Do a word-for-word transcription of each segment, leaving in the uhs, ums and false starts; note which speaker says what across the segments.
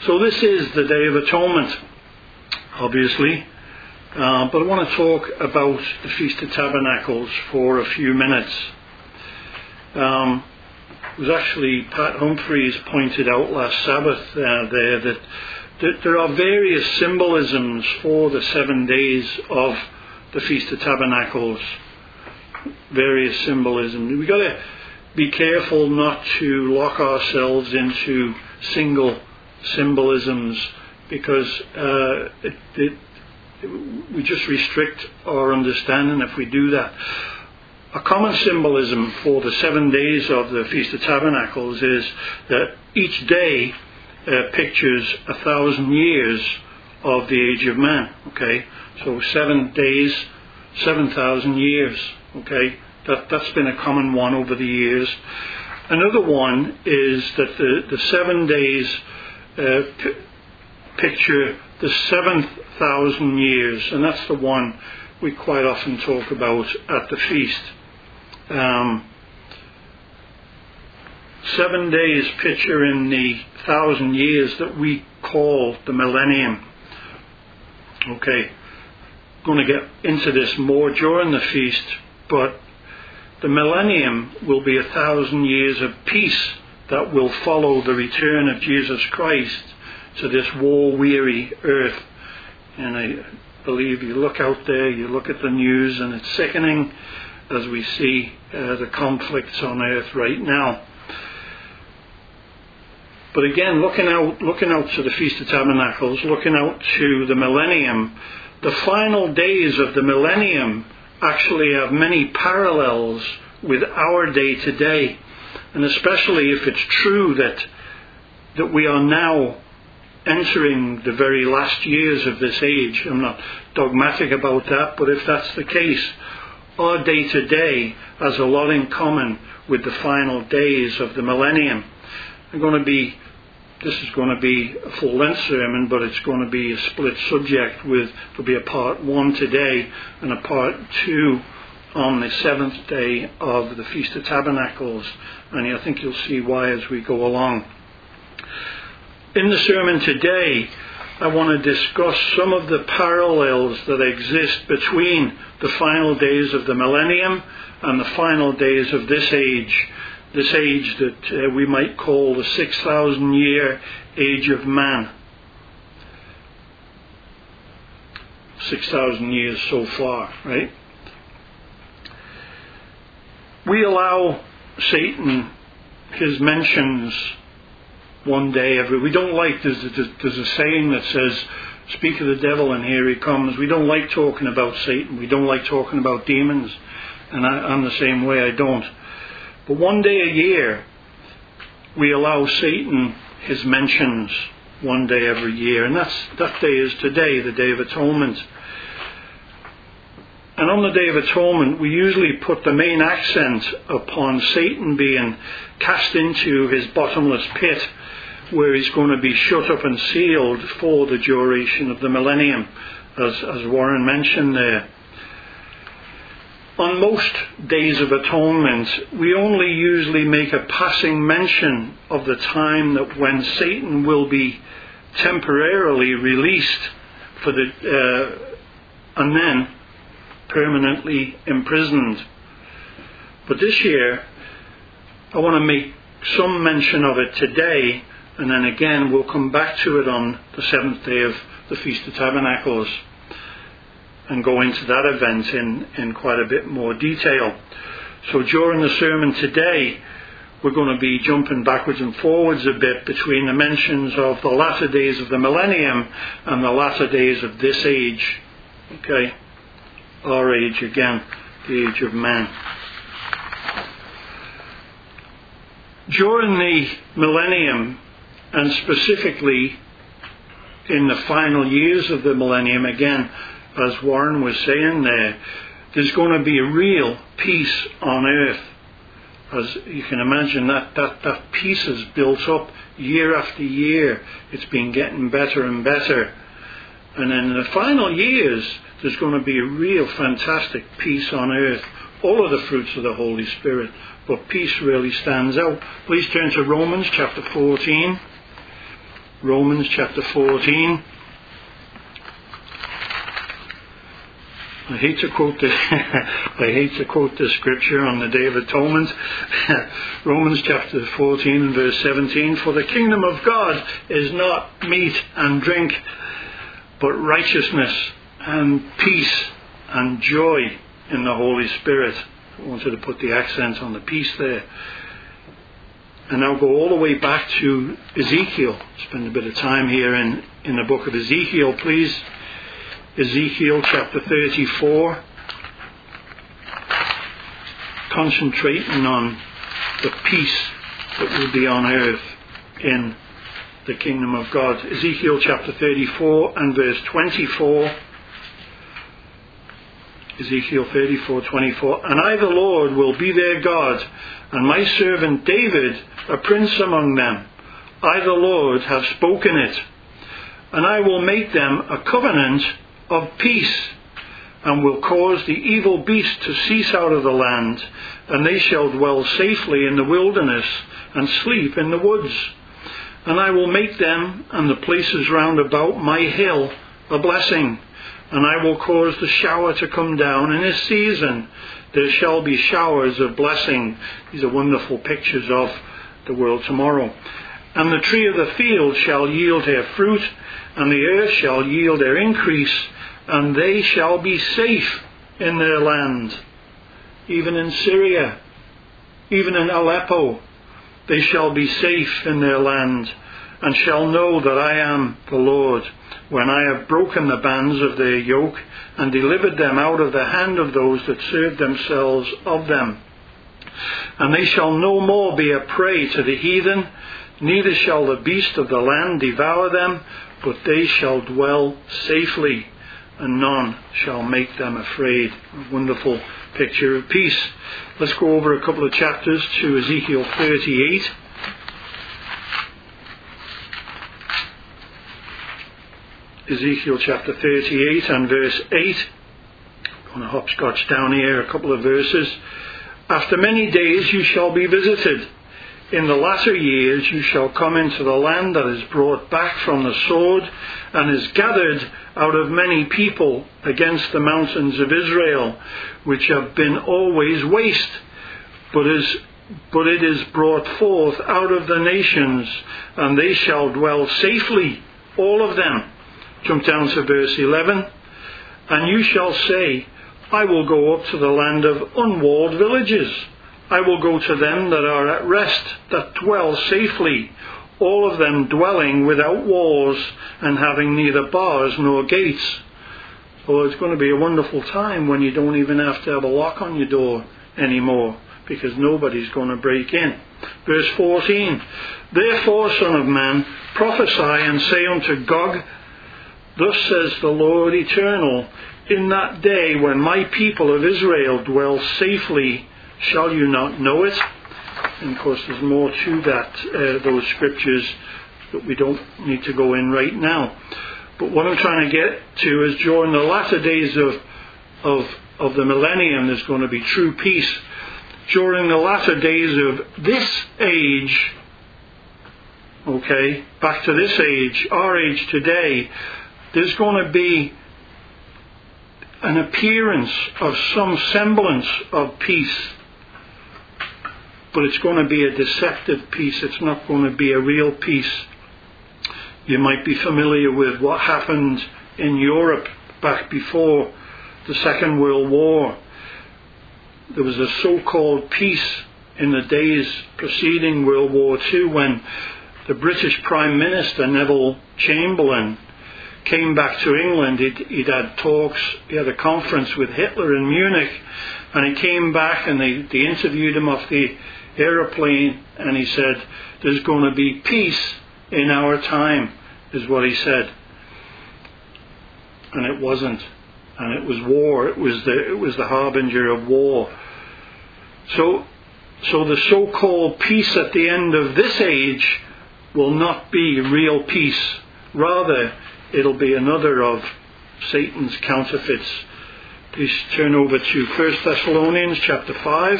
Speaker 1: So this is the Day of Atonement, obviously, uh, but I want to talk about the Feast of Tabernacles for a few minutes. Um, it was actually Pat Humphreys pointed out last Sabbath uh, there that, that there are various symbolisms for the seven days of the Feast of Tabernacles. Various symbolism. We've got to be careful not to lock ourselves into single symbolisms, because uh, it, it, we just restrict our understanding if we do that. A common symbolism for the seven days of the Feast of Tabernacles is that each day uh, pictures a thousand years of the age of man. Okay, so seven days, seven thousand years. Okay, that that's been a common one over the years. Another one is that the the seven days uh, p- picture the seventh thousand years, and that's the one we quite often talk about at the feast. Um, seven days picture in the thousand years that we call the millennium. Okay, going to get into this more during the feast, but the millennium will be a thousand years of peace that will follow the return of Jesus Christ to this war-weary earth. And I believe you look out there, you look at the news, and it's sickening as we see uh, the conflicts on earth right now. But again, looking out, looking out to the Feast of Tabernacles, looking out to the millennium, the final days of the millennium actually have many parallels with our day today, and especially if it's true that that we are now entering the very last years of this age. I'm not dogmatic about that, but if that's the case, our day today has a lot in common with the final days of the millennium. I'm going to be This is going to be a full-length sermon, but it's going to be a split subject. With there'll be a part one today and a part two on the seventh day of the Feast of Tabernacles, and I think you'll see why as we go along. In the sermon today, I want to discuss some of the parallels that exist between the final days of the millennium and the final days of this age. This age that uh, we might call the six thousand year age of man. six thousand years so far, right? We allow Satan his mentions one day every... We don't like... There's, there's, there's a saying that says, speak of the devil and here he comes. We don't like talking about Satan. We don't like talking about demons. And I, I'm the same way, I don't. But one day a year, we allow Satan his mentions one day every year. And that's, that day is today, the Day of Atonement. And on the Day of Atonement, we usually put the main accent upon Satan being cast into his bottomless pit, where he's going to be shut up and sealed for the duration of the millennium, as, as Warren mentioned there. On most days of atonement, we only usually make a passing mention of the time that when Satan will be temporarily released for the, uh, and then permanently imprisoned. But this year, I want to make some mention of it today, and then again we'll come back to it on the seventh day of the Feast of Tabernacles and go into that event in, in quite a bit more detail. So during the sermon today, we're going to be jumping backwards and forwards a bit between the mentions of the latter days of the millennium and the latter days of this age. Okay? Our age again, the age of man. During the millennium, and specifically in the final years of the millennium, again, as Warren was saying there, there's going to be a real peace on earth. As you can imagine, that, that, that peace is built up year after year. It's been getting better and better. And in the final years, there's going to be a real fantastic peace on earth. All of the fruits of the Holy Spirit. But peace really stands out. Please turn to Romans chapter fourteen. Romans chapter fourteen. I hate to quote the I hate to quote the scripture on the Day of Atonement. Romans chapter fourteen and verse seventeen. For the kingdom of God is not meat and drink, but righteousness and peace and joy in the Holy Spirit. I wanted to put the accent on the peace there. And now go all the way back to Ezekiel. Spend a bit of time here in, in the book of Ezekiel, please. Ezekiel chapter thirty-four, concentrating on the peace that will be on earth in the kingdom of God. Ezekiel chapter thirty-four and verse twenty-four. Ezekiel thirty-four, twenty-four. And I, the Lord, will be their God, and my servant David a prince among them. I, the Lord, have spoken it. And I will make them a covenant of peace, and will cause the evil beast to cease out of the land, and they shall dwell safely in the wilderness, and sleep in the woods. And I will make them and the places round about my hill a blessing, and I will cause the shower to come down in its season. There shall be showers of blessing. These are wonderful pictures of the world tomorrow. And the tree of the field shall yield her fruit, and the earth shall yield her increase, and they shall be safe in their land. Even in Syria, even in Aleppo, they shall be safe in their land, and shall know that I am the Lord, when I have broken the bands of their yoke, and delivered them out of the hand of those that serve themselves of them. And they shall no more be a prey to the heathen, neither shall the beast of the land devour them, but they shall dwell safely, and none shall make them afraid. A wonderful picture of peace. Let's go over a couple of chapters to Ezekiel thirty-eight. Ezekiel chapter thirty-eight and verse eight. I'm going to hopscotch down here a couple of verses. After many days you shall be visited. In the latter years you shall come into the land that is brought back from the sword, and is gathered out of many people against the mountains of Israel, which have been always waste, but is but it is brought forth out of the nations, and they shall dwell safely, all of them. Jump down to verse eleven. And you shall say, I will go up to the land of unwalled villages. I will go to them that are at rest, that dwell safely, all of them dwelling without walls, and having neither bars nor gates. Oh, it's going to be a wonderful time when you don't even have to have a lock on your door anymore, because nobody's going to break in. Verse fourteen. Therefore, Son of Man, prophesy and say unto Gog, Thus says the Lord Eternal, in that day when my people of Israel dwell safely, shall you not know it? And of course there's more to that, uh, those scriptures, that we don't need to go in right now. But what I'm trying to get to is during the latter days of, of, of the millennium, there's going to be true peace. During the latter days of this age, okay, back to this age, our age today, there's going to be an appearance of some semblance of peace. But it's going to be a deceptive peace. It's not going to be a real peace. You might be familiar with what happened in Europe back before the Second World War. There was a so-called peace in the days preceding World War Two, when the British Prime Minister, Neville Chamberlain, came back to England. He'd, he'd had talks, he had a conference with Hitler in Munich, and he came back and they, they interviewed him off the aeroplane, and he said, there's going to be peace in our time, is what he said. And it wasn't. And it was war. It was the, it was the harbinger of war. So, so the so-called peace at the end of this age will not be real peace. Rather, it'll be another of Satan's counterfeits. Please turn over to First Thessalonians chapter five.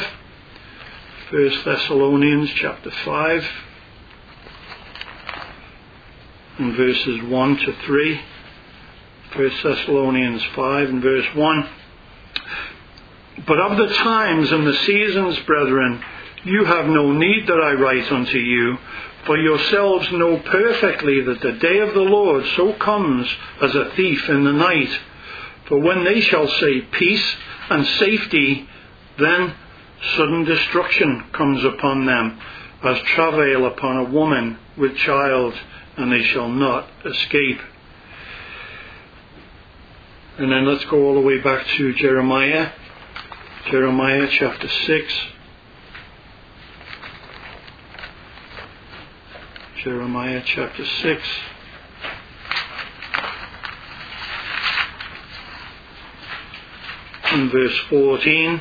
Speaker 1: First Thessalonians chapter five in verses one to three. First Thessalonians five and verse one. But of the times and the seasons, brethren, you have no need that I write unto you, for yourselves know perfectly that the day of the Lord so comes as a thief in the night. For when they shall say peace and safety, then sudden destruction comes upon them, as travail upon a woman with child, and they shall not escape. And then let's go all the way back to Jeremiah. Jeremiah chapter six. Jeremiah chapter six. And verse fourteen.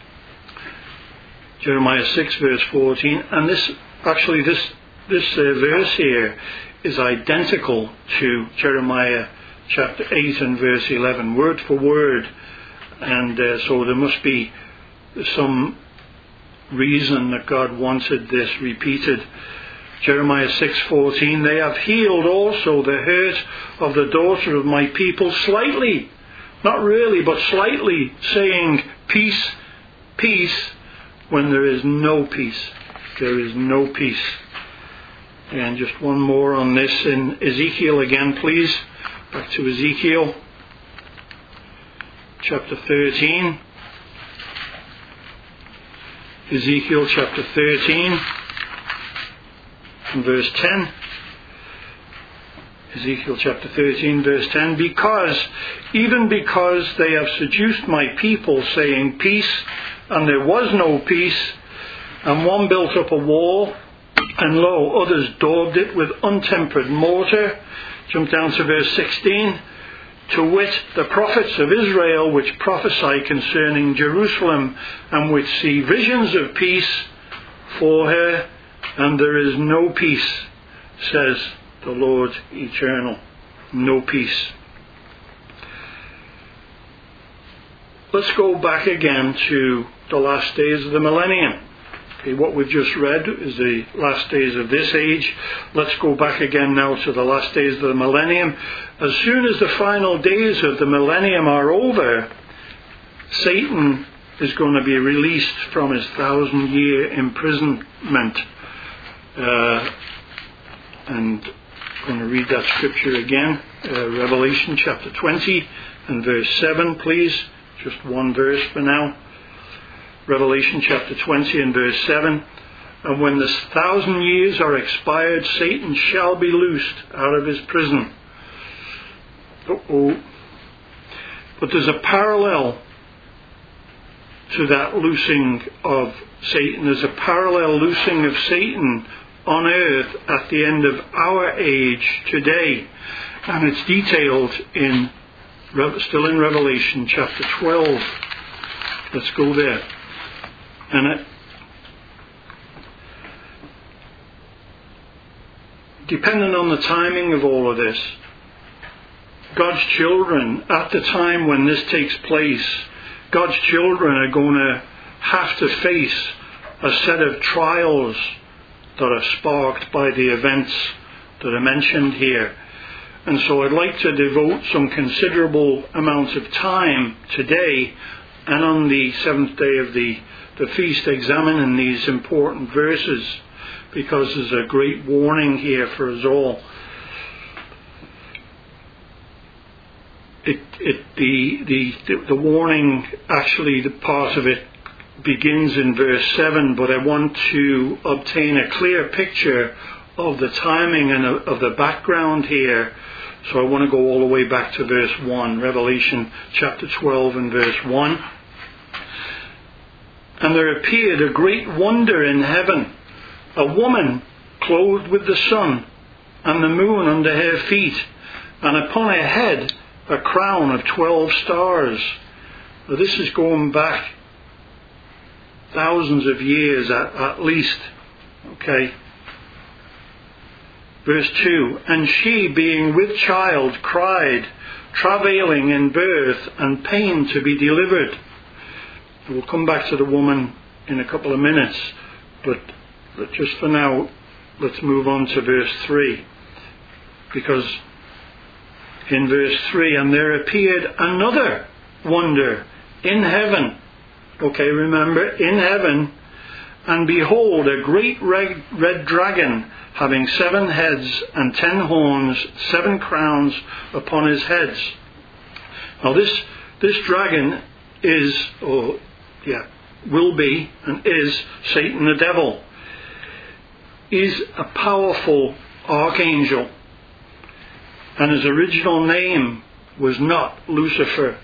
Speaker 1: Jeremiah six verse fourteen. And this, actually this, this uh, verse here is identical to Jeremiah chapter eight and verse eleven, word for word. And uh, so there must be some reason that God wanted this repeated. Jeremiah six fourteen, they have healed also the hurt of the daughter of my people slightly, not really, but slightly, saying peace, peace, when there is no peace. There is no peace. And just one more on this in Ezekiel again, please. Back to Ezekiel chapter thirteen. Ezekiel chapter thirteen and verse ten. Ezekiel chapter thirteen verse ten. Because, even because they have seduced my people, saying peace, and there was no peace, and one built up a wall, and lo, others daubed it with untempered mortar. Jump down to verse sixteen. To wit, the prophets of Israel, which prophesy concerning Jerusalem, and which see visions of peace for her, and there is no peace, says the Lord eternal. No peace. Let's go back again to the last days of the millennium. Okay, what we've just read is the last days of this age. Let's go back again now to the last days of the millennium. As soon as the final days of the millennium are over, Satan is going to be released from his thousand year imprisonment. Uh, and I'm going to read that scripture again. Uh, Revelation chapter twenty and verse seven, please. Just one verse for now. Revelation chapter twenty and verse seven. And when the thousand years are expired, Satan shall be loosed out of his prison. Uh-oh. But there's a parallel to that loosing of Satan. There's a parallel loosing of Satan on earth at the end of our age today. And it's detailed in, still in Revelation chapter twelve. Let's go there. And it, depending on the timing of all of this, God's children, at the time when this takes place, God's children are going to have to face a set of trials that are sparked by the events that are mentioned here. And so I'd like to devote some considerable amount of time today and on the seventh day of the, the feast examining these important verses, because there's a great warning here for us all. It, it, the, the, the warning, actually, the part of it begins in verse seven, but I want to obtain a clear picture of the timing and of the background here. So I want to go all the way back to verse one, Revelation chapter twelve and verse one. And there appeared a great wonder in heaven, a woman clothed with the sun, and the moon under her feet, and upon her head a crown of twelve stars. Now this is going back thousands of years at, at least. Okay. Verse two, and she, being with child, cried, travailing in birth and pain to be delivered. We'll come back to the woman in a couple of minutes, but just for now, let's move on to verse three. because in verse three, and there appeared another wonder in heaven. Okay, remember, in heaven, and behold, a great red, red dragon, having seven heads and ten horns, seven crowns upon his heads. Now this this dragon is, or yeah, will be and is Satan the devil. He's a powerful archangel, and his original name was not Lucifer.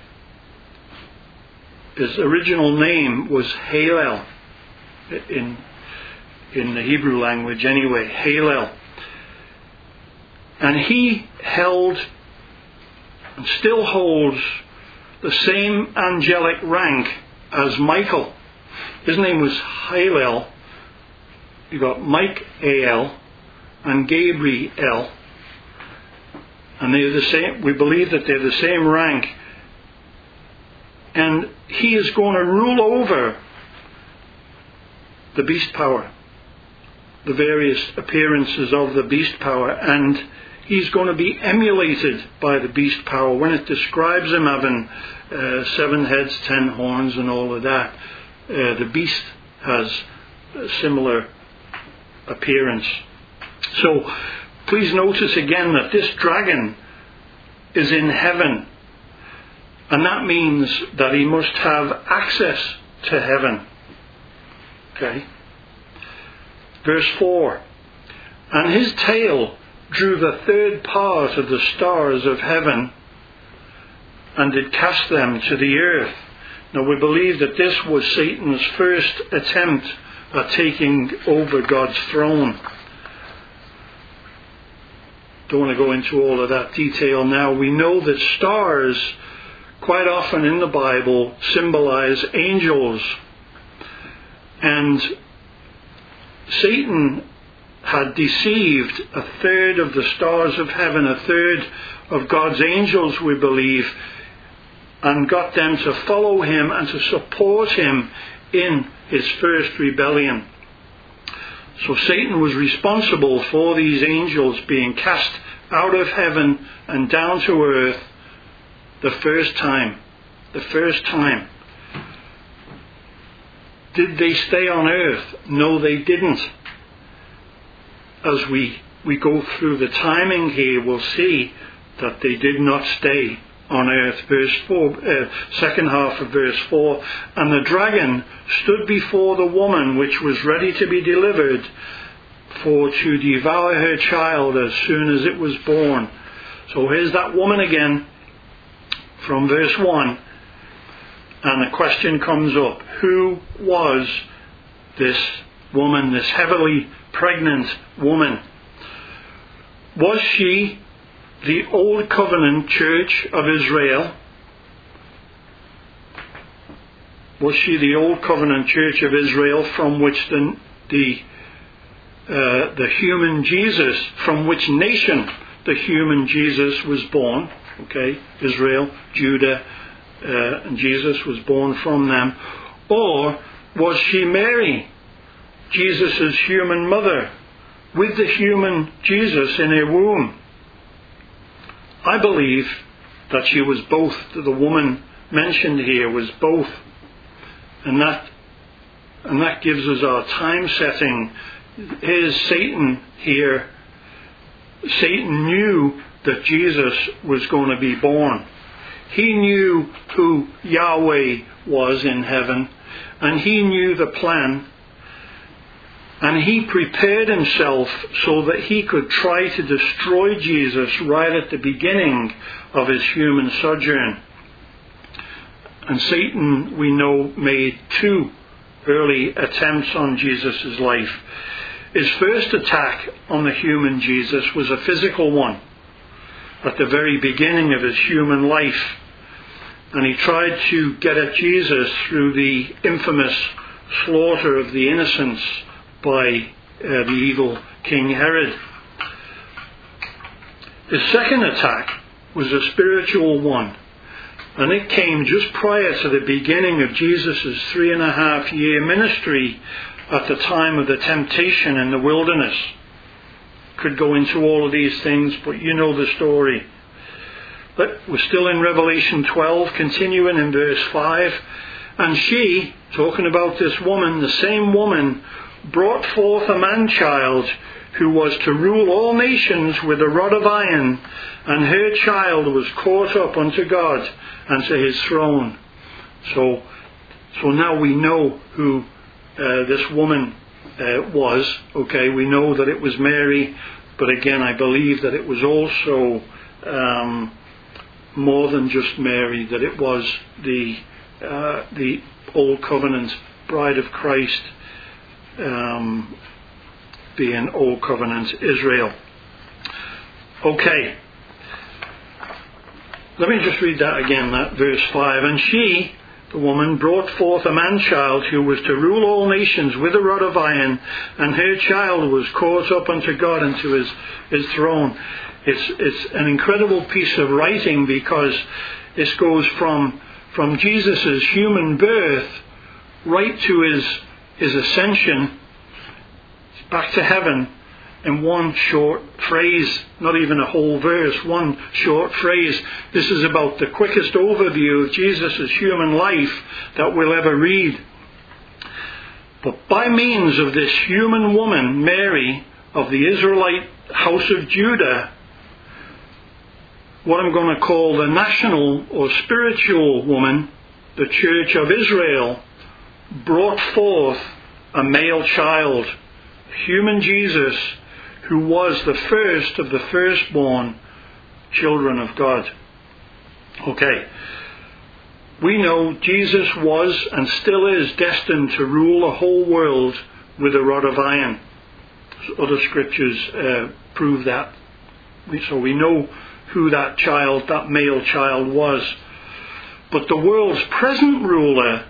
Speaker 1: His original name was Halel, in in the Hebrew language anyway, Halel. And he held and still holds the same angelic rank as Michael. His name was Halel. You got Michael and Gabriel, and they're the same. We believe that they're the same rank, and he is going to rule over the beast power, the various appearances of the beast power, and he's going to be emulated by the beast power when it describes him having uh, seven heads, ten horns, and all of that. Uh, the beast has a similar appearance. So please notice again that this dragon is in heaven, and that means that he must have access to heaven. Okay. Verse four. And his tail drew the third part of the stars of heaven, and did cast them to the earth. Now we believe that this was Satan's first attempt at taking over God's throne. Don't want to go into all of that detail now. We know that stars quite often in the Bible symbolize angels. And Satan had deceived a third of the stars of heaven, a third of God's angels, we believe, and got them to follow him and to support him in his first rebellion. So Satan was responsible for these angels being cast out of heaven and down to earth the first time. The first time. Did they stay on earth? No, they didn't. As we, we go through the timing here, we'll see that they did not stay on earth. Verse four, uh, second half of verse four. And the dragon stood before the woman which was ready to be delivered, for to devour her child as soon as it was born. So here's that woman again from verse one. And the question comes up, who was this woman, this heavily pregnant woman? Was she the Old Covenant Church of Israel? Was she the Old Covenant Church of Israel from which the the, uh, the human Jesus, from which nation the human Jesus was born? Okay, Israel, Judah, Uh, and Jesus was born from them. Or was she Mary, Jesus' human mother, with the human Jesus in her womb? I believe that she was both. The woman mentioned here was both, and that and that gives us our time setting. Here's Satan here. Satan knew that Jesus was going to be born. He knew who Yahweh was in heaven, and he knew the plan, and he prepared himself so that he could try to destroy Jesus right at the beginning of his human sojourn. And Satan, we know, made two early attempts on Jesus' life. His first attack on the human Jesus was a physical one at the very beginning of his human life. And he tried to get at Jesus through the infamous slaughter of the innocents by uh, the evil King Herod. His second attack was a spiritual one, and it came just prior to the beginning of Jesus' three and a half year ministry at the time of the temptation in the wilderness. could go into all of these things, but you know the story. But we're still in Revelation twelve, continuing in verse five. And she, talking about this woman, the same woman, brought forth a man-child who was to rule all nations with a rod of iron, and her child was caught up unto God and to his throne. So, so now we know who uh, this woman uh, was. Okay, we know that it was Mary, but again, I believe that it was also um, more than just Mary, that it was the uh, the Old Covenant bride of Christ, um, being Old Covenant Israel. Okay, let me just read that again, that verse five. And she, the woman, brought forth a man-child who was to rule all nations with a rod of iron, and her child was caught up unto God and to his, his throne. It's, it's an incredible piece of writing, because this goes from, from Jesus' human birth right to his, his ascension back to heaven in one short phrase, not even a whole verse, one short phrase. This is about the quickest overview of Jesus' human life that we'll ever read. But by means of this human woman, Mary, of the Israelite house of Judah, what I'm going to call the national or spiritual woman, the Church of Israel, brought forth a male child, human Jesus, who was the first of the firstborn children of God. Okay, we know Jesus was and still is destined to rule the whole world with a rod of iron. Other scriptures uh, prove that. So we know who that child, that male child was. But the world's present ruler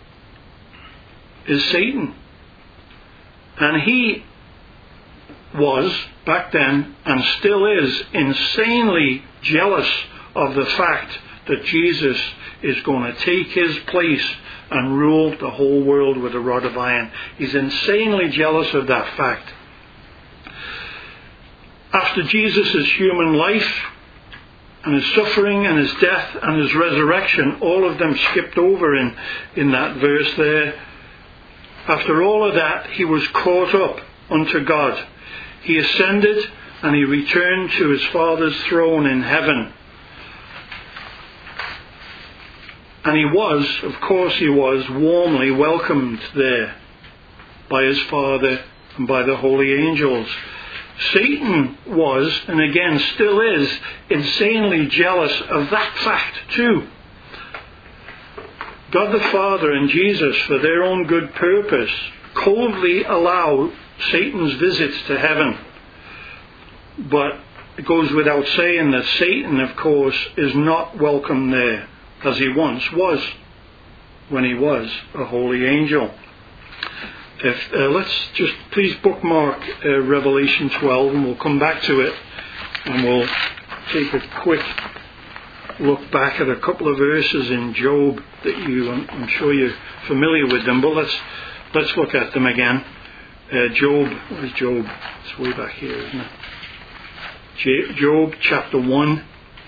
Speaker 1: is Satan. And he was, back then, and still is, insanely jealous of the fact that Jesus is going to take his place and rule the whole world with a rod of iron. He's insanely jealous of that fact. After Jesus' human life and his suffering and his death and his resurrection, all of them skipped over in, in that verse there. After all of that, he was caught up unto God. He ascended and he returned to his Father's throne in heaven. And he was, of course he was, warmly welcomed there by his Father and by the holy angels. Satan was, and again still is, insanely jealous of that fact too. God the Father and Jesus, for their own good purpose, coldly allow Satan's visits to heaven. But it goes without saying that Satan, of course, is not welcome there, as he once was, when he was a holy angel. If, uh, let's just please bookmark uh, Revelation twelve, and we'll come back to it, and we'll take a quick look back at a couple of verses in Job that you, I'm, I'm sure you're familiar with them, but let's let's look at them again. Uh, Job, where's Job? It's way back here, isn't it? J- Job chapter one.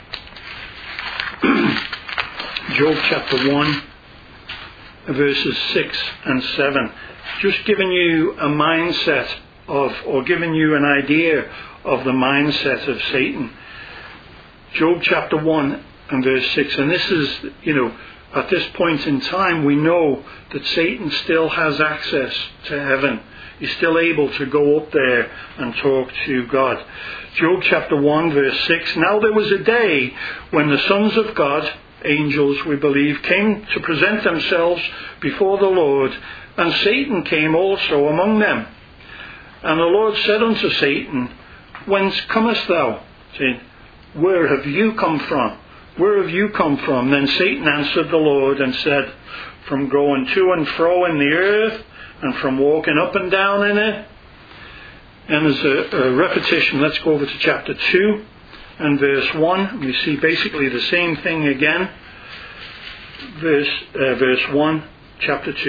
Speaker 1: Job chapter one, verses six and seven. Just giving you a mindset of, or giving you an idea of the mindset of Satan. Job chapter one and verse six. And this is, you know, at this point in time, we know that Satan still has access to heaven. He's still able to go up there and talk to God. Job chapter one, verse six. Now there was a day when the sons of God, angels we believe, came to present themselves before the Lord, and Satan came also among them. And the Lord said unto Satan, Whence comest thou? Saying, Where have you come from? Where have you come from? Then Satan answered the Lord and said, From going to and fro in the earth, and from walking up and down in it. And as a, a repetition, let's go over to chapter two and verse one. We see basically the same thing again. Verse, uh, verse one, chapter two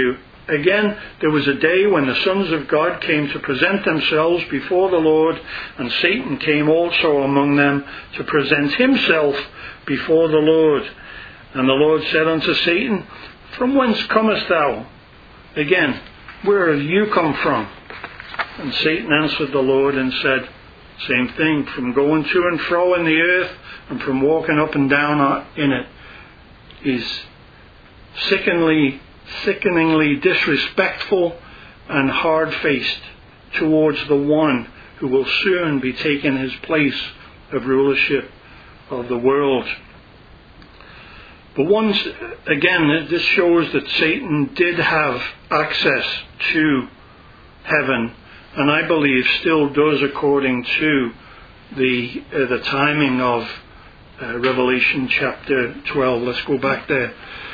Speaker 1: Again, there was a day when the sons of God came to present themselves before the Lord, and Satan came also among them to present himself before the Lord. And the Lord said unto Satan, From whence comest thou? Again, where have you come from? And Satan answered the Lord and said, Same thing, from going to and fro in the earth, and from walking up and down in it. He's sickeningly, sickeningly disrespectful and hard-faced towards the one who will soon be taking his place of rulership of the world. But once again, this shows that Satan did have access to heaven, and I believe still does, according to the uh, the timing of uh, Revelation chapter twelve. Let's go back there.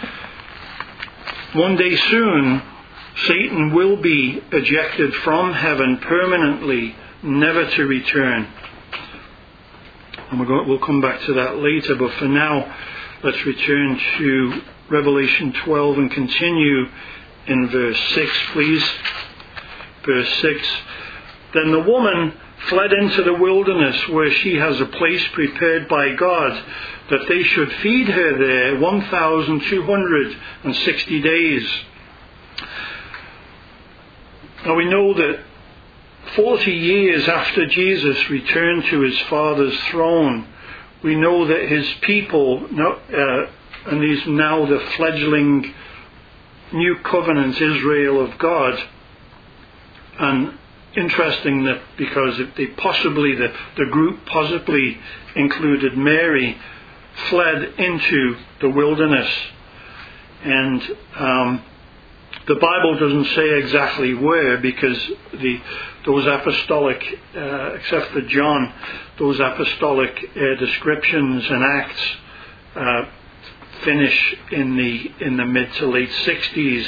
Speaker 1: One day soon, Satan will be ejected from heaven permanently, never to return. And we're going, we'll come back to that later, but for now, let's return to Revelation twelve and continue in verse six, please. Verse six. Then the woman fled into the wilderness, where she has a place prepared by God, that they should feed her there one thousand two hundred sixty days. Now we know that forty years after Jesus returned to his Father's throne, we know that his people, uh, and he's now the fledgling new covenant Israel of God. And interesting that because they possibly, the, the group possibly included Mary, fled into the wilderness. And um, the Bible doesn't say exactly where, because the those apostolic, uh, except for John, those apostolic uh, descriptions and acts uh, finish in the in the mid to late sixties.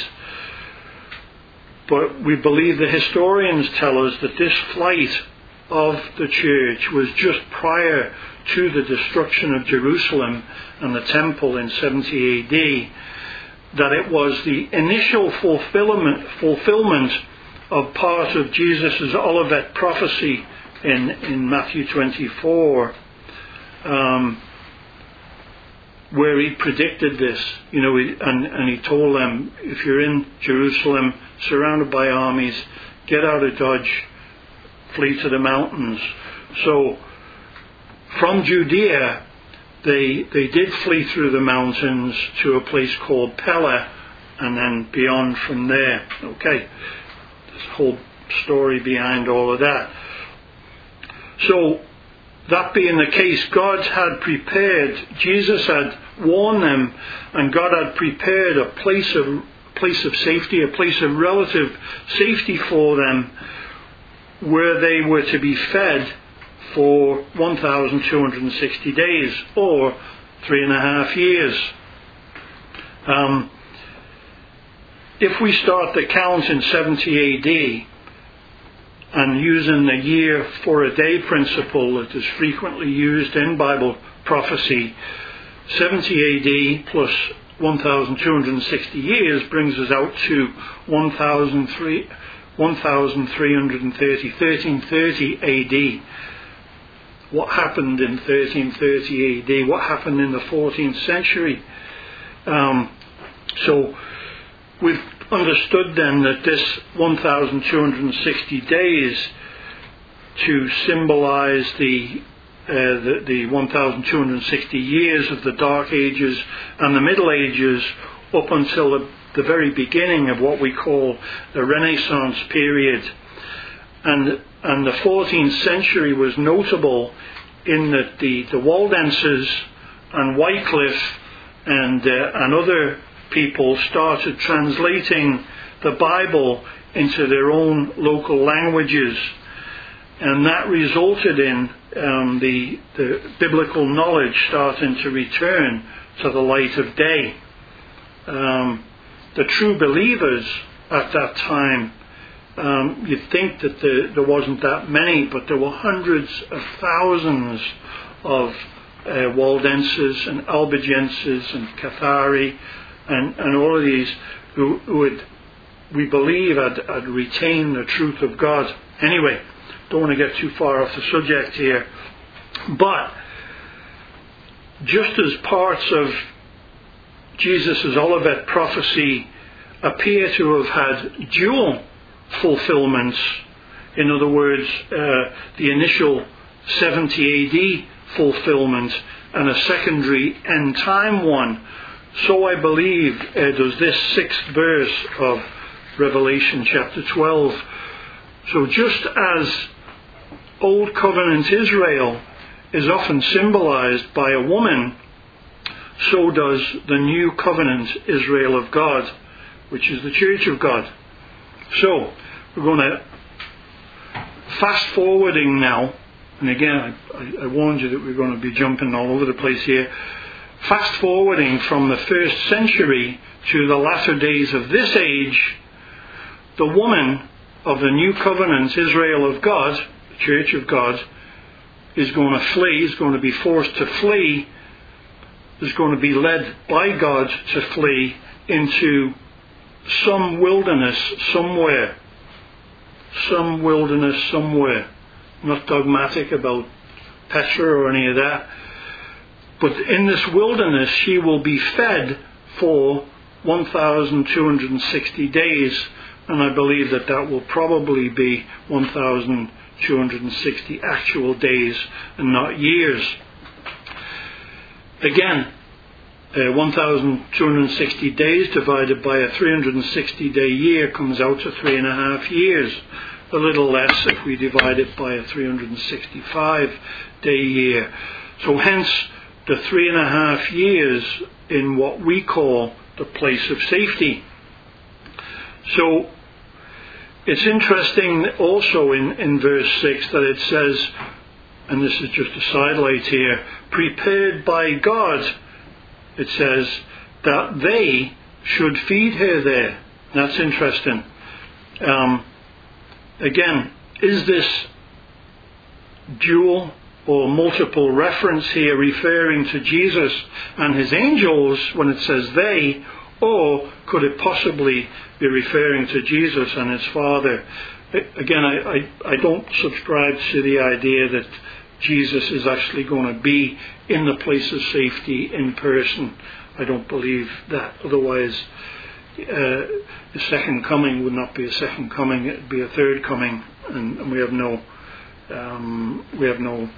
Speaker 1: But we believe the historians tell us that this flight of the church was just prior to the destruction of Jerusalem and the temple in seventy A D, that it was the initial fulfillment, fulfillment of part of Jesus' Olivet prophecy in, in Matthew twenty-four, um, where he predicted this, you know, and, and he told them, if you're in Jerusalem, surrounded by armies, get out of Dodge, flee to the mountains. So, from Judea, they they did flee through the mountains to a place called Pella, and then beyond from there. Okay, there's a whole story behind all of that. So, that being the case, God had prepared, Jesus had warned them, and God had prepared a place of place of safety, a place of relative safety for them, where they were to be fed for one thousand two hundred sixty days, or three and a half years. Um, if we start the count in seventy A D, and using the year for a day principle that is frequently used in Bible prophecy, seventy A D plus one thousand two hundred sixty years brings us out to one thousand three hundred thirty, thirteen thirty A D. What happened in thirteen thirty A D? What happened in the fourteenth century? Um, so we've understood then that this one thousand two hundred sixty days, to symbolize the uh, the, the one thousand two hundred sixty years of the Dark Ages and the Middle Ages, up until the, the very beginning of what we call the Renaissance period. And and the fourteenth century was notable in that the, the Waldenses and Wycliffe and uh, and other people started translating the Bible into their own local languages, and that resulted in um, the, the biblical knowledge starting to return to the light of day. Um, the true believers at that time, um, you'd think that the, there wasn't that many, but there were hundreds of thousands of uh, Waldenses and Albigenses and Cathari and, and all of these who, who had we believe had, had retained the truth of God. Anyway, don't want to get too far off the subject here. But just as parts of Jesus' Olivet prophecy appear to have had dual fulfillments, in other words, uh, the initial seventy A D fulfillment and a secondary end time one, so I believe uh, does this sixth verse of Revelation chapter twelve. So just as Old Covenant Israel is often symbolized by a woman, so does the New Covenant Israel of God, which is the Church of God. So we're going to fast forwarding now, and again I, I, I warned you that we're going to be jumping all over the place here. Fast forwarding from the first century to the latter days of this age, the woman of the New Covenant Israel of God, the Church of God, is going to flee, is going to be forced to flee, is going to be led by God to flee into some wilderness somewhere. Some wilderness somewhere. I'm not dogmatic about Petra or any of that. But in this wilderness she will be fed for one thousand two hundred sixty days. And I believe that that will probably be one thousand two hundred sixty actual days and not years. Again, uh, one thousand two hundred sixty days divided by a three hundred sixty day year comes out to three and a half years. A little less if we divide it by a three hundred sixty-five day year. So hence the three and a half years in what we call the place of safety. So it's interesting also in, in verse six that it says, and this is just a sidelight here, prepared by God, it says, that they should feed her there. That's interesting. Um, again, is this dual or multiple reference here referring to Jesus and his angels when it says they, or could it possibly be referring to Jesus and his Father? Again, I, I, I don't subscribe to the idea that Jesus is actually going to be in the place of safety in person. I don't believe that. Otherwise, uh, the second coming would not be a second coming; it would be a third coming, and, and we have no, um, we have no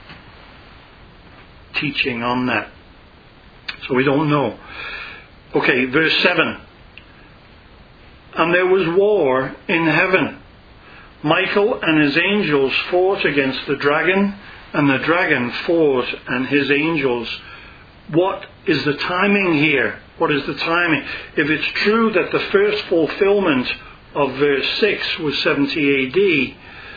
Speaker 1: teaching on that. So we don't know. Okay, verse seven. And there was war in heaven. Michael and his angels fought against the dragon, and the dragon fought and his angels. What is the timing here? What is the timing? If it's true that the first fulfillment of verse six was seventy A D,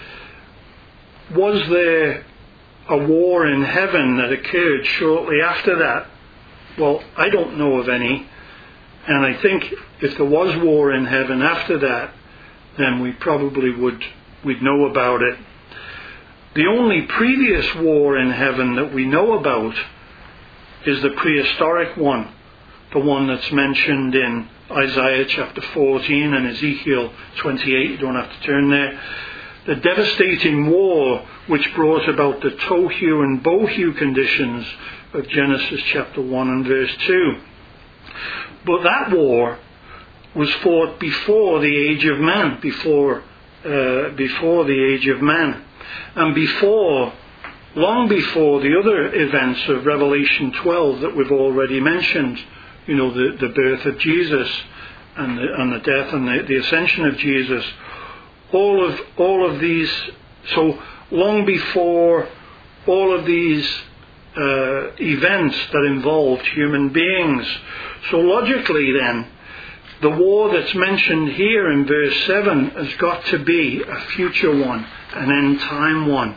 Speaker 1: was there a war in heaven that occurred shortly after that? Well, I don't know of any. And I think if there was war in heaven after that, then we probably would we'd know about it. The only previous war in heaven that we know about is the prehistoric one, the one that's mentioned in Isaiah chapter fourteen and Ezekiel twenty-eight. You don't have to turn there. The devastating war which brought about the tohu and bohu conditions of Genesis chapter one and verse two. But that war was fought before the age of man, before uh, before the age of man, and before, long before the other events of Revelation twelve that we've already mentioned. You know, the, the birth of Jesus and the, and the death and the, the ascension of Jesus. All of all of these, so long before all of these uh, events that involved human beings. So logically then, the war that's mentioned here in verse seven has got to be a future one, an end time one.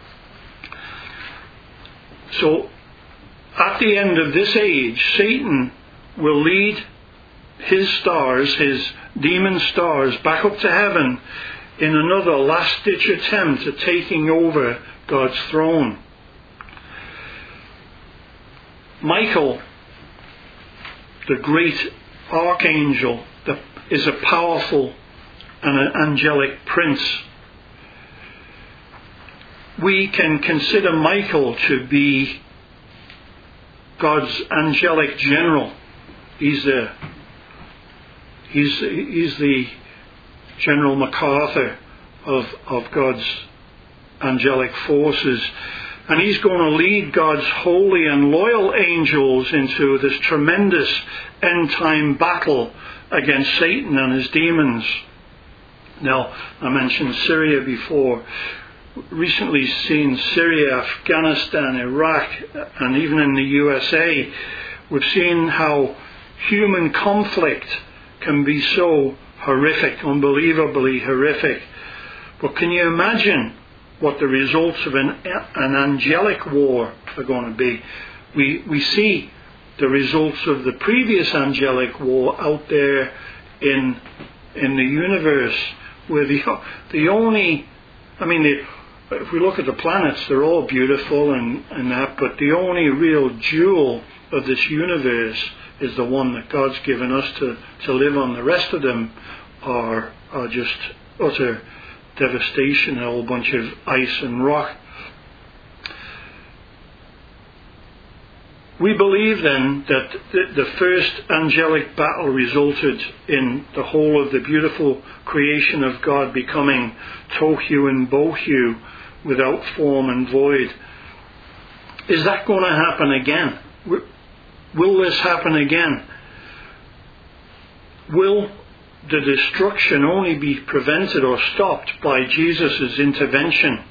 Speaker 1: So at the end of this age, Satan will lead his stars, his demon stars, back up to heaven in another last-ditch attempt at taking over God's throne. Michael, the great archangel, the, is a powerful and an angelic prince. We can consider Michael to be God's angelic general. He's the he's he's the General MacArthur of of God's angelic forces, and he's going to lead God's holy and loyal angels into this tremendous end time battle against Satan and his demons. Now, I mentioned Syria before. Recently seen Syria, Afghanistan, Iraq, and even in the U S A, we've seen how human conflict can be so horrific, unbelievably horrific. But can you imagine what the results of an, an angelic war are going to be? We we see the results of the previous angelic war out there in in the universe, where the the only, I mean, the, if we look at the planets, they're all beautiful and, and that, but the only real jewel of this universe is the one that God's given us to, to live on. The rest of them are are just utter devastation, a whole bunch of ice and rock. We believe then that the, the first angelic battle resulted in the whole of the beautiful creation of God becoming tohu and bohu, without form and void. Is that going to happen again? Will this happen again? Will the destruction only be prevented or stopped by Jesus' intervention?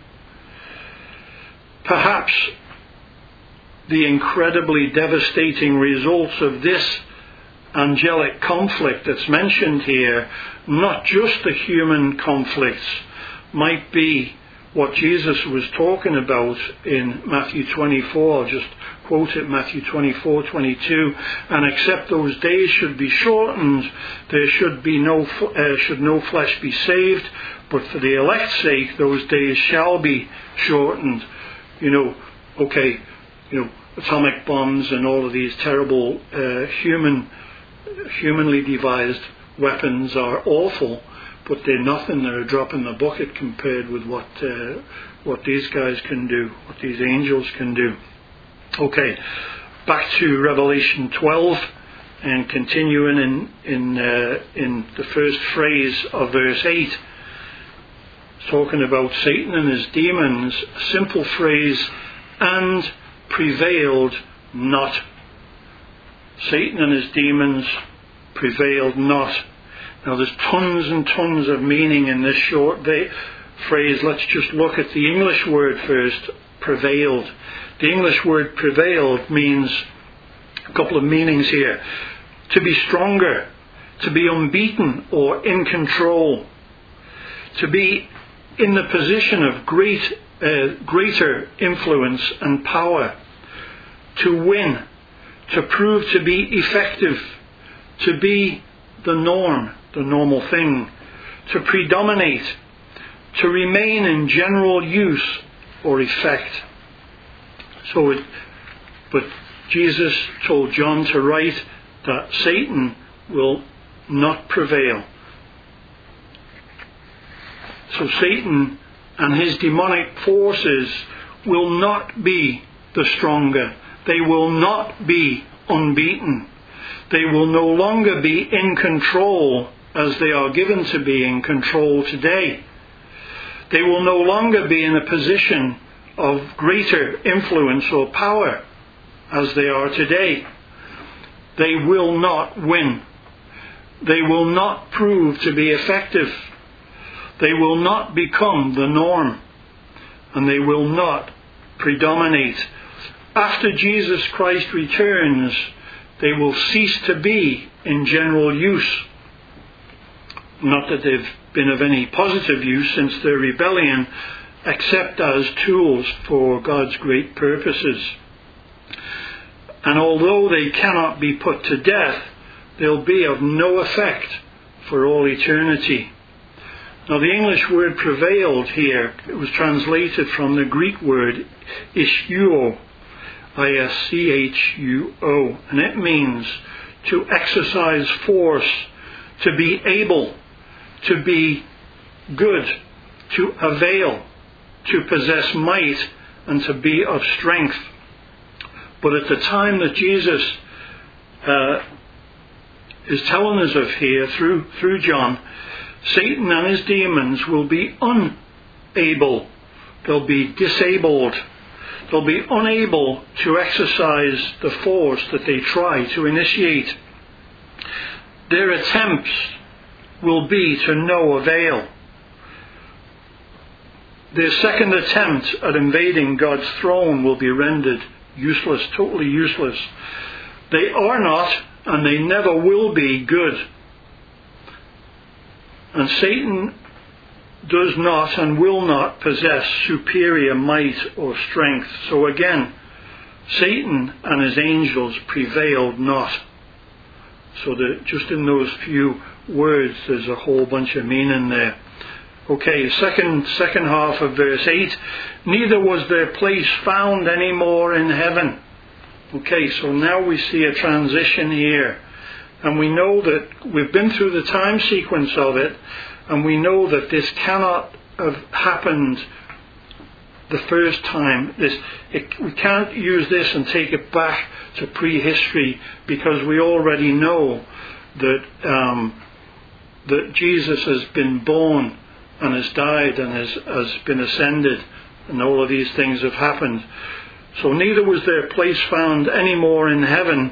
Speaker 1: Perhaps the incredibly devastating results of this angelic conflict that's mentioned here, not just the human conflicts, might be what Jesus was talking about in Matthew twenty-four. I'll just quote it, Matthew twenty-four twenty-two. And except those days should be shortened, there should be no uh, should no flesh be saved, but for the elect's sake those days shall be shortened. You know, okay, you know, atomic bombs and all of these terrible uh, human, humanly devised weapons are awful, but they're nothing. They're a drop in the bucket compared with what uh, what these guys can do, what these angels can do. Okay, back to Revelation twelve, and continuing in in uh, in the first phrase of verse eight, talking about Satan and his demons. A simple phrase, and prevailed not. Satan and his demons prevailed not. Now there's tons and tons of meaning in this short day, phrase. Let's just look at the English word first, prevailed. The English word prevailed means a couple of meanings here. To be stronger, to be unbeaten or in control, to be in the position of great, uh, greater influence and power, to win, to prove to be effective, to be the norm, the normal thing, to predominate, to remain in general use or effect. So, it, but Jesus told John to write that Satan will not prevail. So Satan and his demonic forces will not be the stronger. They will not be unbeaten. They will no longer be in control as they are given to be in control today. They will no longer be in a position of greater influence or power as they are today. They will not win. They will not prove to be effective. They will not become the norm, and they will not predominate. After Jesus Christ returns, they will cease to be in general use. Not that they've been of any positive use since their rebellion, except as tools for God's great purposes. And although they cannot be put to death, they'll be of no effect for all eternity. Now the English word prevailed here, it was translated from the Greek word ischuo, I S C H U O, and it means to exercise force, to be able, to be good, to avail, to possess might, and to be of strength. But at the time that Jesus uh, is telling us of here through through John, Satan and his demons will be unable. They'll be disabled. They'll be unable to exercise the force that they try to initiate. Their attempts will be to no avail. Their second attempt at invading God's throne will be rendered useless, totally useless. They are not, and they never will be, good. And Satan does not and will not possess superior might or strength. So again, Satan and his angels prevailed not. So that just in those few words, there's a whole bunch of meaning there. Okay, second second half of verse eight. Neither was their place found any more in heaven. Okay, so now we see a transition here. And we know that we've been through the time sequence of it, and we know that this cannot have happened the first time. This, it, we can't use this and take it back to prehistory, because we already know that um, that Jesus has been born and has died and has, has been ascended, and all of these things have happened. So neither was their place found any more in heaven.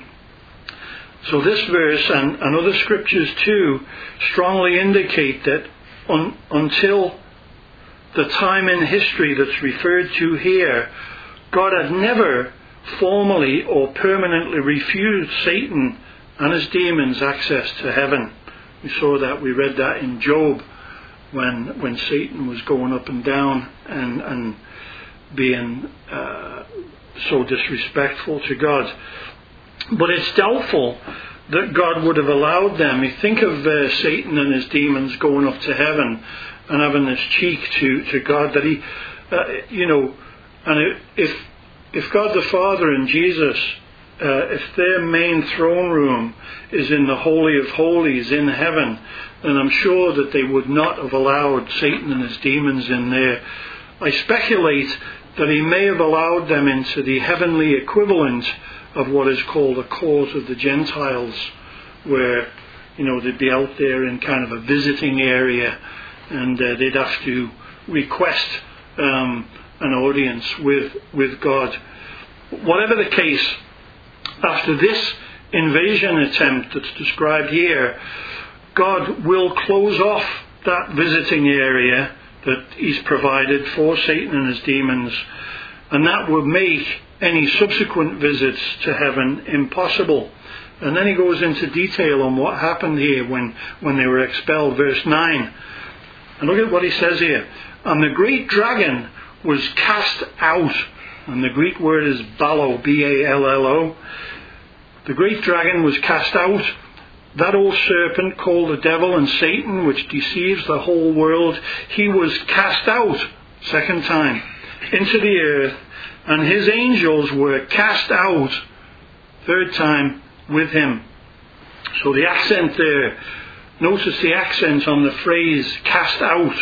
Speaker 1: So this verse and, and other scriptures too strongly indicate that un, until the time in history that's referred to here, God had never formally or permanently refused Satan and his demons access to heaven. We saw that, we read that in Job, when when Satan was going up and down and, and being uh, so disrespectful to God. But it's doubtful that God would have allowed them. You think of uh, Satan and his demons going up to heaven and having this cheek to, to God that he, uh, you know, and if if God the Father and Jesus, uh, if their main throne room is in the Holy of Holies in heaven, then I'm sure that they would not have allowed Satan and his demons in there. I speculate that he may have allowed them into the heavenly equivalent of what is called the court of the Gentiles, where, you know, they'd be out there in kind of a visiting area, and uh, they'd have to request um, an audience with with God. Whatever the case, after this invasion attempt that's described here, God will close off that visiting area that he's provided for Satan and his demons, and that would make any subsequent visits to heaven impossible. And then he goes into detail on what happened here when, when they were expelled. Verse nine. And look at what he says here. And the great dragon was cast out. And the Greek word is ballo, B A L L O. The great dragon was cast out. That old serpent called the devil and Satan, which deceives the whole world, he was cast out, second time, into the earth, and his angels were cast out, third time, with him. So the accent there, notice the accent on the phrase cast out.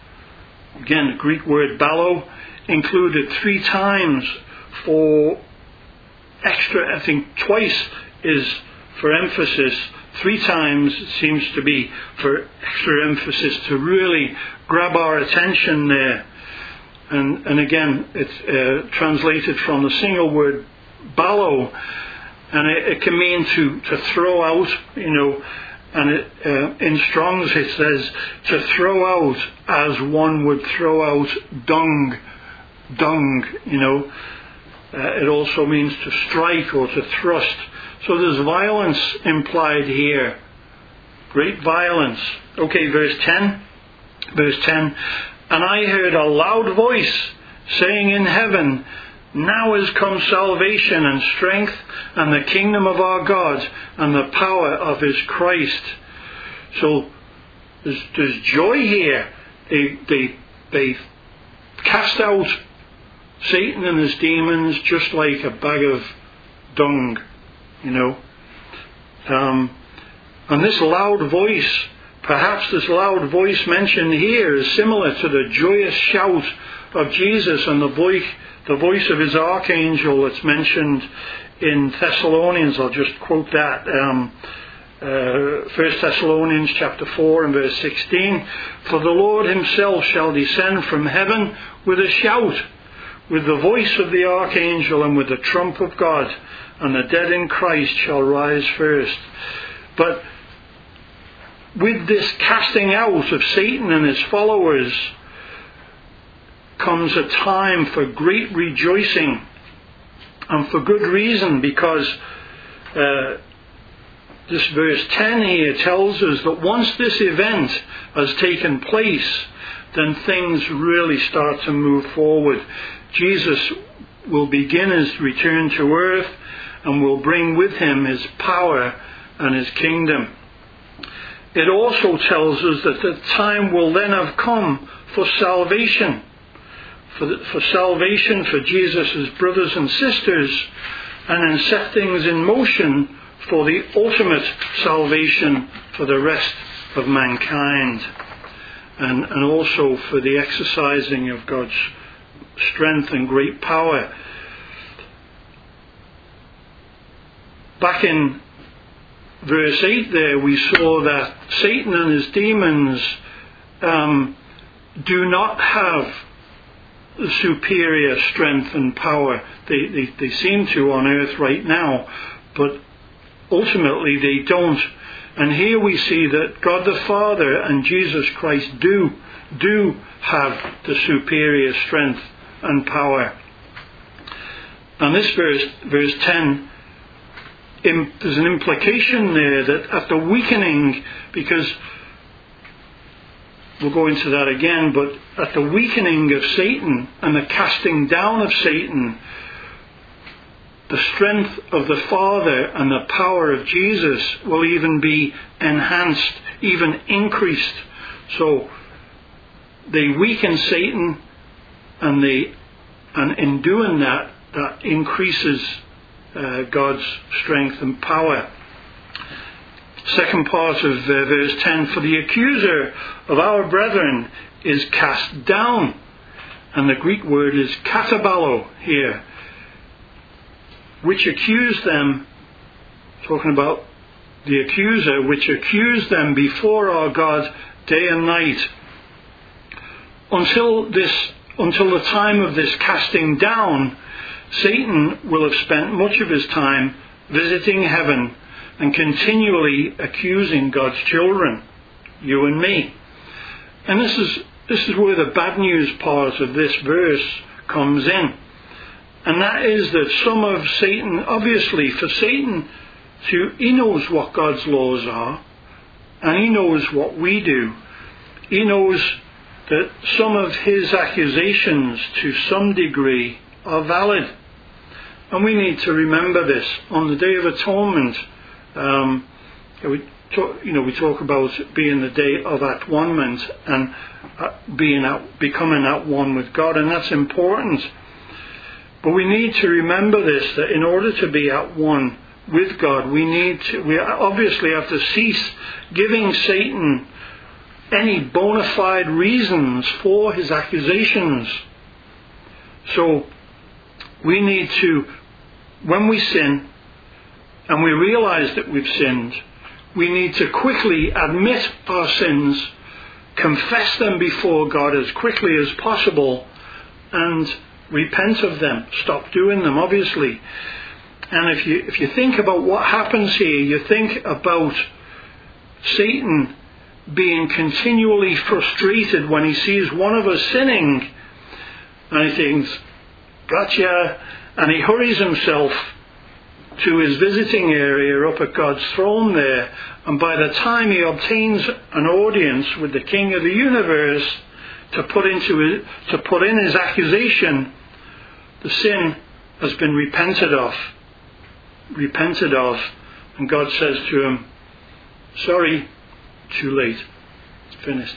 Speaker 1: Again, the Greek word ballo, included three times for extra, I think twice is for emphasis. Three times it seems to be for extra emphasis to really grab our attention there. And, and again, it's uh, translated from the single word ballo, and it, it can mean to, to throw out, you know, and it, uh, in Strong's it says to throw out as one would throw out dung, dung, you know. Uh, it also means to strike or to thrust. So there's violence implied here. Great violence. Okay, verse ten. Verse ten. And I heard a loud voice saying in heaven, now is come salvation and strength and the kingdom of our God and the power of his Christ. So there's, there's joy here. They, they, they cast out Satan and his demons just like a bag of dung, you know. Um, And this loud voice, perhaps this loud voice mentioned here, is similar to the joyous shout of Jesus and the voice, the voice of his archangel that's mentioned in Thessalonians. I'll just quote that. Um, uh, First Thessalonians chapter four and verse sixteen. For the Lord himself shall descend from heaven with a shout, with the voice of the archangel and with the trump of God, and the dead in Christ shall rise first. But with this casting out of Satan and his followers comes a time for great rejoicing, and for good reason, because uh, this verse ten here tells us that once this event has taken place, then things really start to move forward. Jesus will begin his return to earth and will bring with him his power and his kingdom. It also tells us that the time will then have come for salvation. For, the, for salvation for Jesus' brothers and sisters, and then set things in motion for the ultimate salvation for the rest of mankind. And, and also for the exercising of God's strength and great power. Back in verse eight there, we saw that Satan and his demons um, do not have the superior strength and power. They, they, they seem to on earth right now, but ultimately they don't. And here we see that God the Father and Jesus Christ do, do have the superior strength and power. And this verse, verse ten, there's an implication there that at the weakening, because we'll go into that again, but at the weakening of Satan and the casting down of Satan, the strength of the Father and the power of Jesus will even be enhanced, even increased. So they weaken Satan, and they, and in doing that, that increases uh, God's strength and power. Second part of uh, verse ten, for the accuser of our brethren is cast down. And the Greek word is katabalo here, which accused them, talking about the accuser, which accused them before our God day and night. Until this, until the time of this casting down, Satan will have spent much of his time visiting heaven and continually accusing God's children, you and me. And this is this is where the bad news part of this verse comes in. And that is that some of Satan, obviously for Satan, to, he knows what God's laws are, and he knows what we do. He knows that some of his accusations to some degree are valid. And we need to remember this. On the Day of Atonement, um, we talk, you know, we talk about being the day of at one-ment and uh, being at, becoming at one with God, and that's important. But we need to remember this, that in order to be at one with God, we need to, we obviously have to cease giving Satan any bona fide reasons for his accusations. So we need to, when we sin and we realize that we've sinned, we need to quickly admit our sins, confess them before God as quickly as possible, and repent of them. Stop doing them, obviously. And if you if you think about what happens here, you think about Satan being continually frustrated when he sees one of us sinning, and he thinks, gotcha, and he hurries himself to his visiting area up at God's throne there, and by the time he obtains an audience with the King of the universe to put into his, to put in his accusation, the sin has been repented of. Repented of. And God says to him, sorry, too late. It's finished.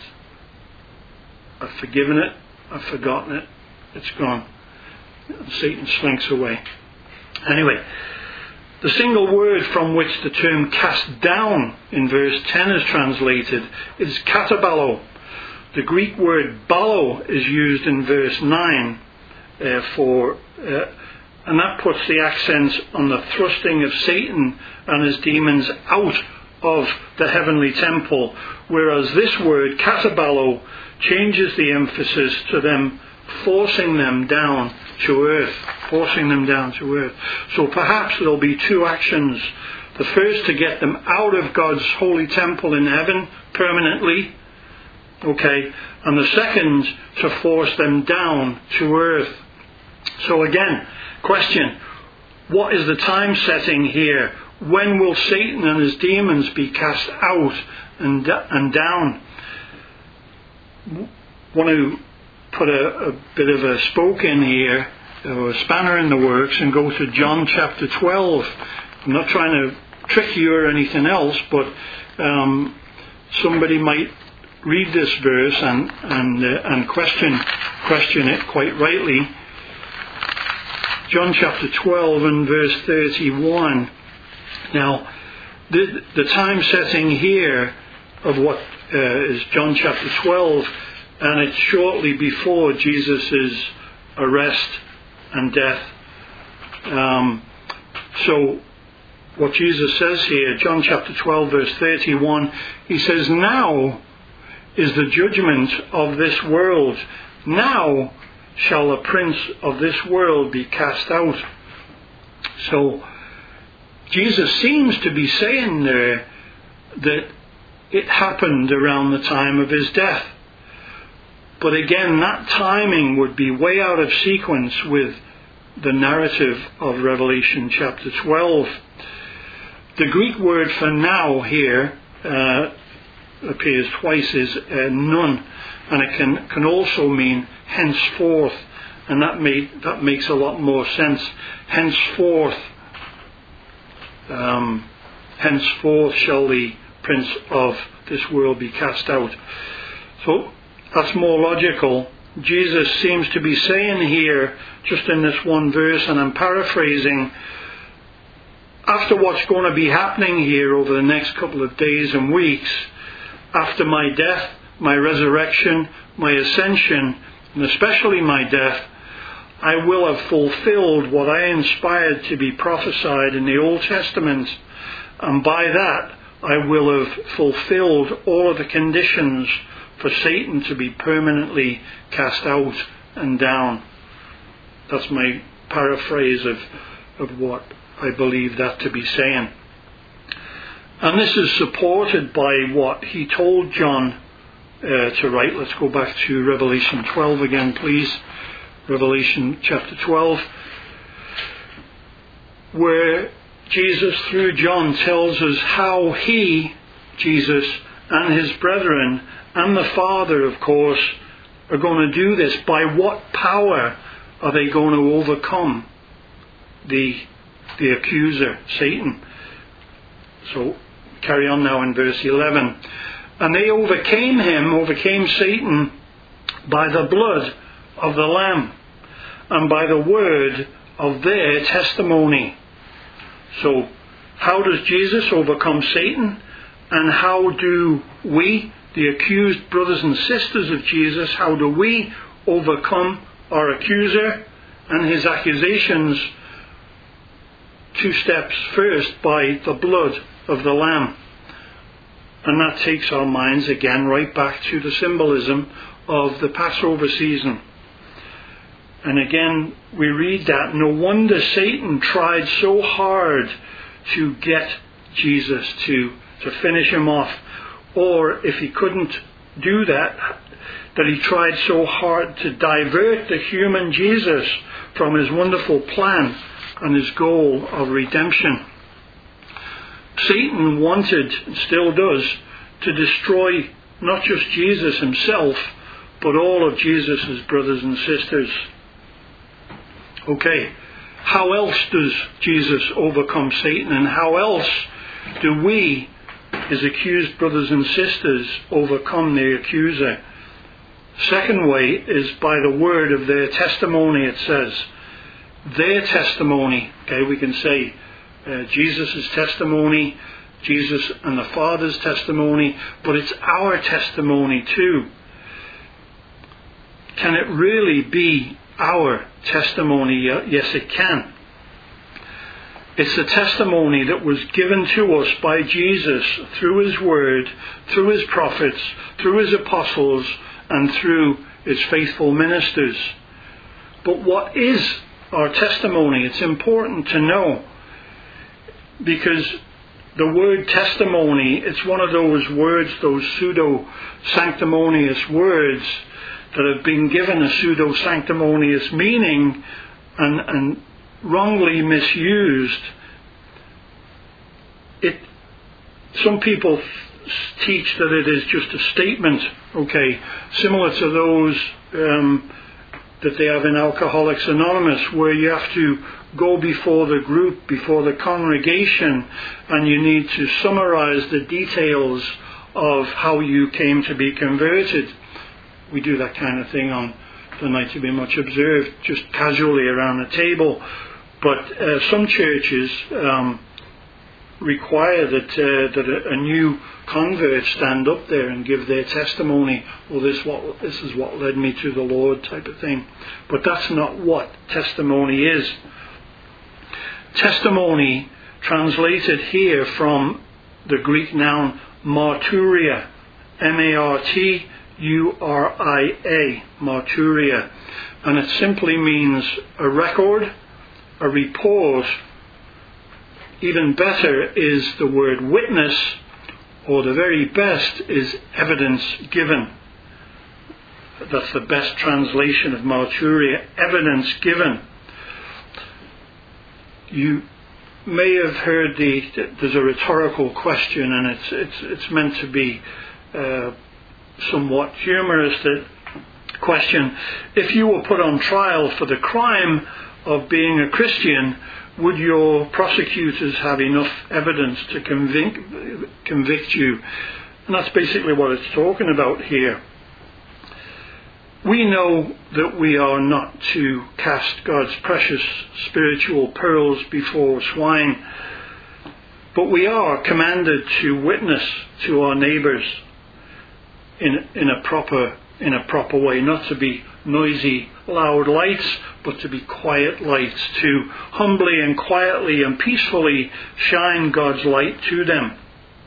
Speaker 1: I've forgiven it. I've forgotten it. It's gone. And Satan slinks away. Anyway, The single word from which the term cast down in verse ten is translated is kataballo. The Greek word ballo is used in verse nine uh, for, uh, and that puts the accent on the thrusting of Satan and his demons out of the heavenly temple, whereas this word kataballo changes the emphasis to them forcing them down to earth, forcing them down to earth. So perhaps there'll be two actions. The first to get them out of God's holy temple in heaven permanently, okay, and the second to force them down to earth. So again, question, what is the time setting here? When will Satan and his demons be cast out and, and down? I want to put a, a bit of a spoke in here, or a spanner in the works, and go to John chapter twelve. I'm not trying to trick you or anything else, but um, somebody might read this verse and and uh, and question question it quite rightly. John chapter twelve and verse thirty-one. Now, the the time setting here of what uh, is John chapter twelve, and it's shortly before Jesus' arrest and death. Um, so, what Jesus says here, John chapter twelve, verse thirty-one, he says, "Now is the judgment of this world. Now shall the prince of this world be cast out." So, Jesus seems to be saying there that it happened around the time of his death. But again, that timing would be way out of sequence with the narrative of Revelation chapter twelve. The Greek word for now here uh, appears twice is uh, nun, and it can, can also mean henceforth, and that, made, that makes a lot more sense. Henceforth, um, henceforth shall the prince of this world be cast out. So that's more logical. Jesus seems to be saying here, just in this one verse, and I'm paraphrasing, after what's going to be happening here over the next couple of days and weeks, after my death, my resurrection, my ascension, and especially my death, I will have fulfilled what I inspired to be prophesied in the Old Testament, and by that I will have fulfilled all of the conditions for Satan to be permanently cast out and down. That's my paraphrase of, of what I believe that to be saying. And this is supported by what he told John uh, to write. Let's go back to Revelation twelve again, please. Revelation chapter twelve, where Jesus, through John, tells us how he, Jesus, and his brethren, and the Father, of course, are going to do this. By what power are they going to overcome the, the accuser, Satan? So, carry on now in verse eleven. "And they overcame him," overcame Satan, "by the blood of the Lamb, and by the word of their testimony." So, how does Jesus overcome Satan? And how do we, the accused brothers and sisters of Jesus, how do we overcome our accuser and his accusations? Two steps. First, by the blood of the Lamb. And that takes our minds again right back to the symbolism of the Passover season. And again, we read that no wonder Satan tried so hard to get Jesus, to, to finish him off. Or if he couldn't do that, that he tried so hard to divert the human Jesus from his wonderful plan and his goal of redemption. Satan wanted, and still does, to destroy not just Jesus himself, but all of Jesus' brothers and sisters. Okay, how else does Jesus overcome Satan, and how else do we, his accused brothers and sisters, overcome the accuser? Second way is by the word of their testimony, it says. Their testimony, okay, we can say uh, Jesus' testimony, Jesus and the Father's testimony, but it's our testimony too. Can it really be our testimony? Yes, it can. It's the testimony that was given to us by Jesus through his word, through his prophets, through his apostles, and through his faithful ministers. But what is our testimony? It's important to know, because the word testimony, it's one of those words, those pseudo-sanctimonious words that have been given a pseudo-sanctimonious meaning and, and wrongly misused. It, some people teach that it is just a statement, okay, similar to those um, that they have in Alcoholics Anonymous, where you have to go before the group, before the congregation, and you need to summarize the details of how you came to be converted. We do that kind of thing on the Night to Be Much Observed, just casually around the table. But uh, some churches um, require that uh, that a, a new convert stand up there and give their testimony. Well, this what this is what led me to the Lord, type of thing. But that's not what testimony is. Testimony, translated here from the Greek noun marturia, M A R T U R I A, marturia, and it simply means a record, a report. Even better is the word witness, or the very best is evidence given. That's the best translation of marturia, evidence given. You may have heard the, there's a rhetorical question, and it's it's it's meant to be uh, somewhat humorous. The question: if you were put on trial for the crime of being a Christian, would your prosecutors have enough evidence to convict convict you? And that's basically what it's talking about here. We know that we are not to cast God's precious spiritual pearls before swine, but we are commanded to witness to our neighbours in in a proper in a proper way, not to be noisy, loud lights, but to be quiet lights, to humbly and quietly and peacefully shine God's light to them.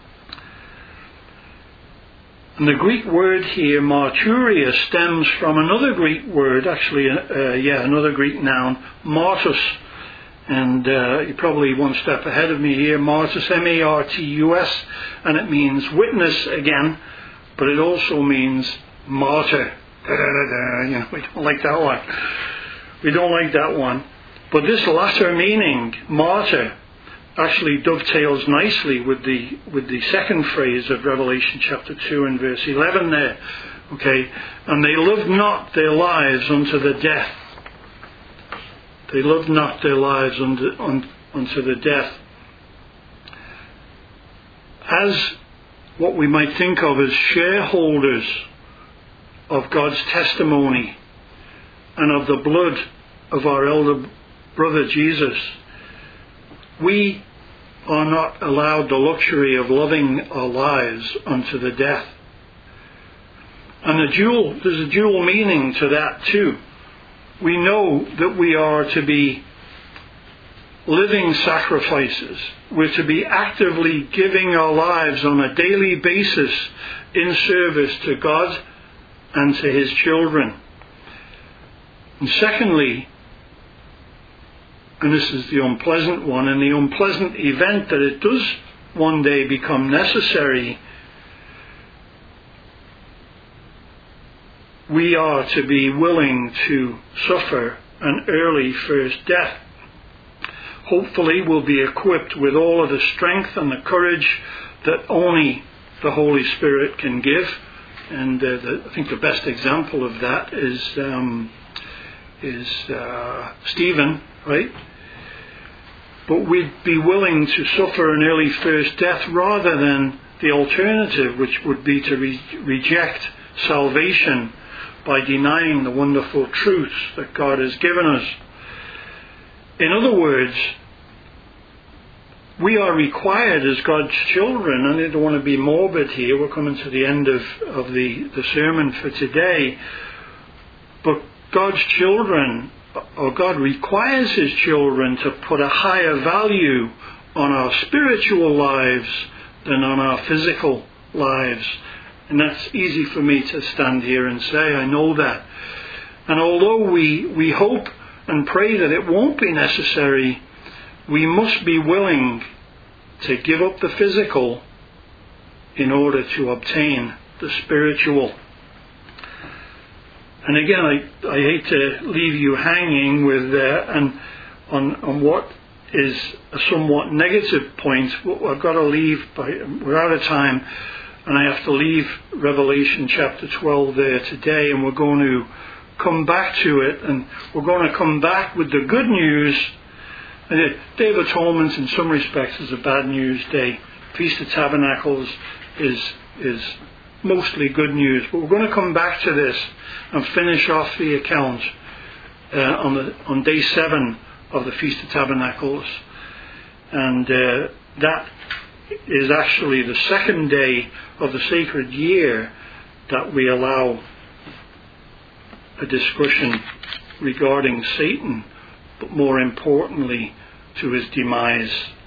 Speaker 1: And the Greek word here, marturia, stems from another Greek word, actually, uh, yeah, another Greek noun, martus. And uh, you're probably one step ahead of me here, martus, M A R T U S, and it means witness again, but it also means martyr. Da, da, da, da. You know, we don't like that one. We don't like that one. But this latter meaning, martyr, actually dovetails nicely with the with the second phrase of Revelation chapter two and verse eleven there. Okay, and they loved not their lives unto the death. They loved not their lives unto, un, unto the death. As what we might think of as shareholders of God's testimony and of the blood of our elder brother Jesus, we are not allowed the luxury of loving our lives unto the death. And a dual, there's a dual meaning to that too. We know that we are to be living sacrifices. We're to be actively giving our lives on a daily basis in service to God and to his children. And secondly, and this is the unpleasant one, in the unpleasant event that it does one day become necessary, we are to be willing to suffer an early first death. Hopefully we'll be equipped with all of the strength and the courage that only the Holy Spirit can give. And uh, the, I think the best example of that is um, is uh, Stephen, right? But we'd be willing to suffer an early first death rather than the alternative, which would be to re- reject salvation by denying the wonderful truths that God has given us. In other words, we are required as God's children, and I don't want to be morbid here, we're coming to the end of, of the, the sermon for today, but God's children, or God requires His children to put a higher value on our spiritual lives than on our physical lives. And that's easy for me to stand here and say, I know that. And although we, we hope and pray that it won't be necessary, we must be willing to give up the physical in order to obtain the spiritual. And again, I, I hate to leave you hanging with uh, and on, on what is a somewhat negative point. I've got to leave, by, we're out of time, and I have to leave Revelation chapter twelve there today, and we're going to come back to it, and we're going to come back with the good news. And Day of Atonement in some respects is a bad news day. Feast of Tabernacles is is mostly good news. But we're going to come back to this and finish off the account uh, on the on day seven of the Feast of Tabernacles. And uh, that is actually the second day of the sacred year that we allow a discussion regarding Satan, but more importantly to his demise.